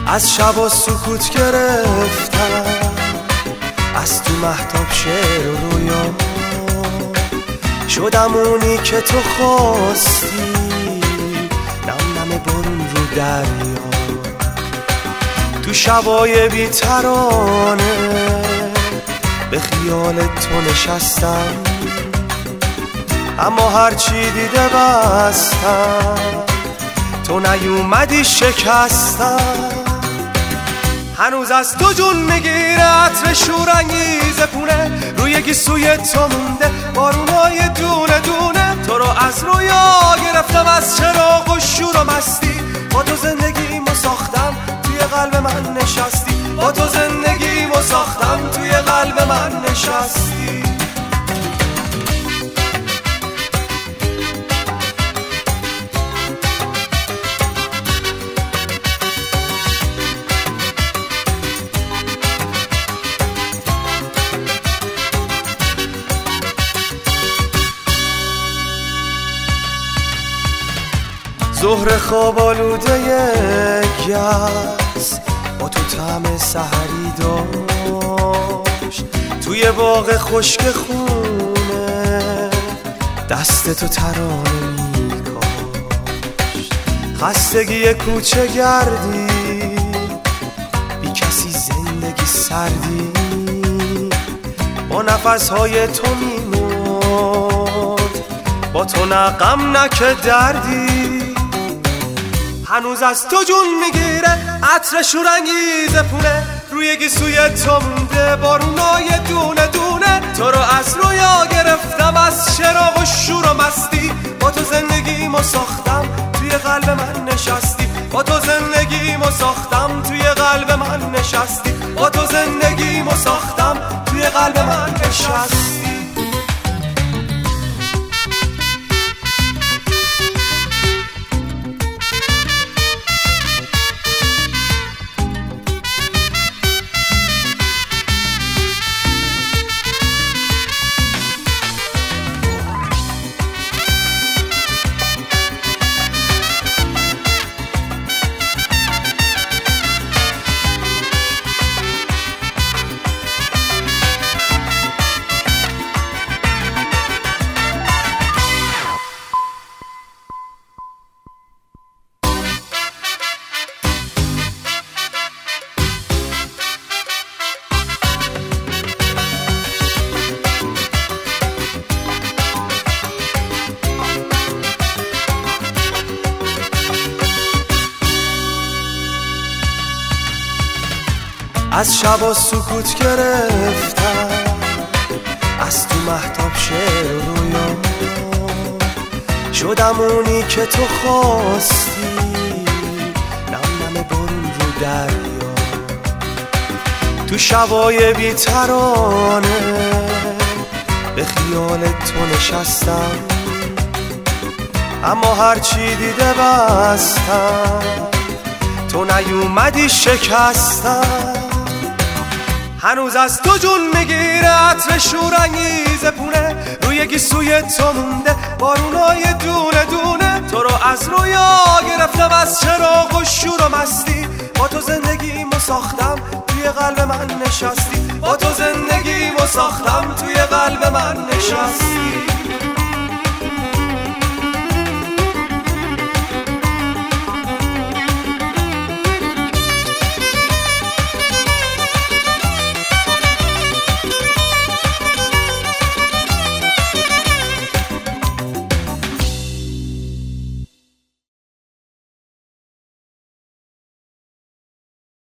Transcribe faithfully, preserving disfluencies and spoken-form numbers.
از شب و سکوت گرفتم، از تو مهتاب شعر و رویا شدم اونی که تو خواستی، نم نم برون رو دریا. تو شبای بی ترانه به خیال تو نشستم، اما هرچی دیده بستم، تو نیومدی شکستم. هنوز از تو جون میگیره عطر شورانگیز پونه، روی گیسوی تو مونده بارونای دونه دونه. تو رو از رویا گرفتم، از چراغ و شور و مستی، با تو زندگیمو ساختم توی قلب من نشستی، با تو زندگیمو ساختم توی قلب من نشستی. ظهر خواب آلوده گس با تو طعم سحری داشت، توی باغ خشک خونه دست تو ترانه میکاشت. خستگی کوچه گردی، بی کسی زندگی سردی، با نفسهای تو میمرد، با تو نه غم نه که دردی. هنوز از تو جون میگیره عطر شورانگیز پونه، روی گیسوی تو مونده بارونای دونه دونه. تو رو از رویا گرفتم، از چراغ و شور و مستی، با تو زندگیمو ساختم توی قلب من نشستی، با تو زندگیمو ساختم توی قلب من نشستی، با تو زندگیمو ساختم توی قلب من نشستی. از شب و سکوت گرفتم، از تو مهتاب شعر و رویا شدم اونی که تو خواستی، نم نم برون رو دریا. تو شبای بی ترانه به خیال تو نشستم، اما هرچی دیده بستم، تو نیومدی شکستم. هنوز از تو جون میگیره عطر شورانگیز پونه، روی گیسوی تو مونده بارونای دونه دونه. تو رو از رویا گرفتم، از چراغ و شور و مستی، با تو زندگیمو ساختم توی قلب من نشستی، با تو زندگیمو ساختم توی قلب من نشستی.